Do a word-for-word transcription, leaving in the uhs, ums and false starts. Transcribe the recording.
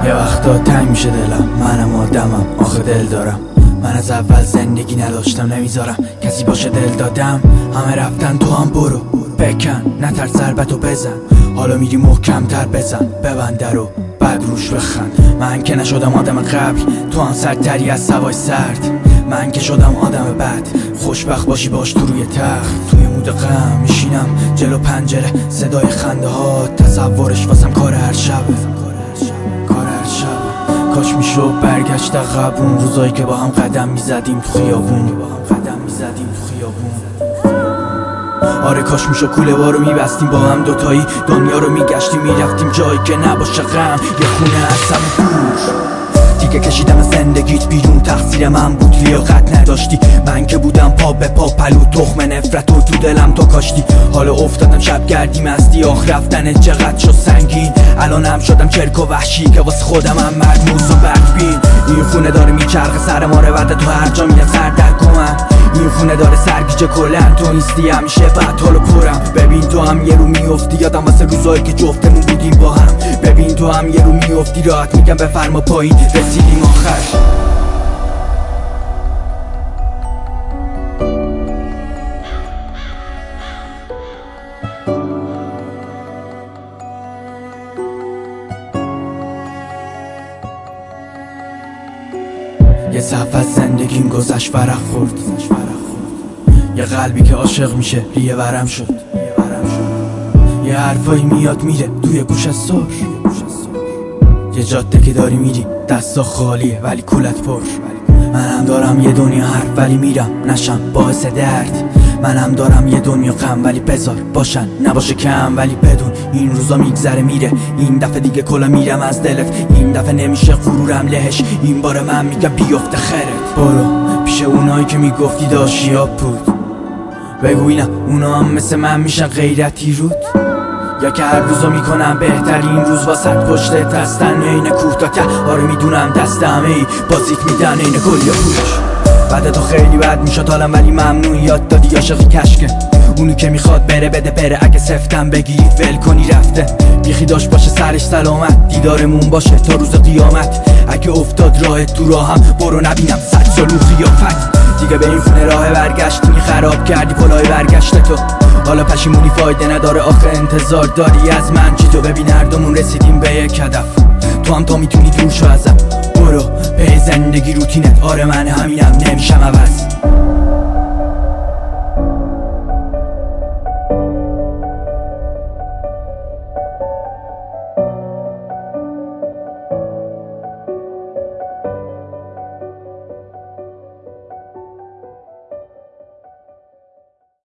یه وقتا تنگ میشه دلم، منم آدمم آخه دل دارم. من از اول زندگی نداشتم نمیذارم کسی باشه دل دادم. همه رفتن تو هم برو بکن، نترس ضربتو بزن. حالا میری محکم تر بزن، ببند درو بعد روش بخند. من که نشدم آدم قبل، تو هم سردتری از سوای سرد. من که شدم آدم بد، خوشبخت باشی باش تو روی تخت. توی مود غم میشینم جلو پنجره، صدای خنده ها تصورش واسم کار هر شبه. کار هر شبه کاش میشد برگشت عقب، اون روزایی که با هم قدم میزدیم تو خیابون. با هم قدم میزدیم تو خیابون. آره کاش میشد کوله بارو میبستیم با هم دوتایی، دنیا رو میگشتیم میرفتیم جایی که نباشه غم. یه خونه از سم دور دیگه کشیدم از زندگیت بیرون، تقصیر من بود لیاقت نداشتی. من که بودم پا به پا پلو، تخم نفرت و تو دلم تو کاشتی. حالا افتادم شب گردی مستی، آخ رفتن چقدر شد سنگین. الانم شدم چرک و وحشی که واسه خودم هم مرموز و بدبین. این خونه داره میچرخه سر ماره بعد تو هر جا میرم سر در کمم. این خونه داره سرگیجه کلن، تو نیستی همیشه بعد حالو پرم. ببین تو هم یه رو میافتی، یادم واسه روزایی که جفتمون بودیم با هم. ببین تو هم یه رو میافتی، راحت میگم بفرما پایین رسیدیم آخر. یه صف از زندگیم گذشت ورق خورد، یه قلبی که عاشق میشه ریه ورم شد. یه حرفایی میاد میره توی گوش سر، یه جاده که داری میری دستا خالیه ولی کولت پر. منم دارم یه دنیا حرف ولی میرم نشم باعث درد. منم دارم یه دنیا غم ولی بذار باشن نباشه کم. ولی بدون این روزا میگذره میره، این دفعه دیگه کلا میرم از دلت. این دفعه نمیشه غرورم لهش، این بار من میگم بیفته خرت. برو پیش اونایی که میگفتی داشیاب بود، بگو اینا اونا هم مثل من میشن غیرتی رود. یا که هر روزو میکنم بهترین روز واسط پشتت هستن عین کوه تا ته. آره میدونم دست همه ای بازیت میدن عین گل یا پوچ. بعد تو خیلی بد میشد حالم ولی ممنون یاد دادی عاشقی کشکه. اونی که میخواد بره بده بره، اگه سفتم بگیری ول کنی رفته. بیخی داشت باشه سرش سلامت، دیدارمون باشه تا روز قیامت. اگه افتاد راه تو راهم برو نبینم صد سالو قیافت. دیگه به این خونه راه برگشتی خراب کردی پلای برگشت تو. حالا پشیمونی فایده نداره آخه انتظار داری از من چی؟ تو ببین هر دومون رسیدیم به یک هدف، تو هم تا میتونی دور شو ازم. برو به زندگی روتینت، آره من همینم نمیشم عوض.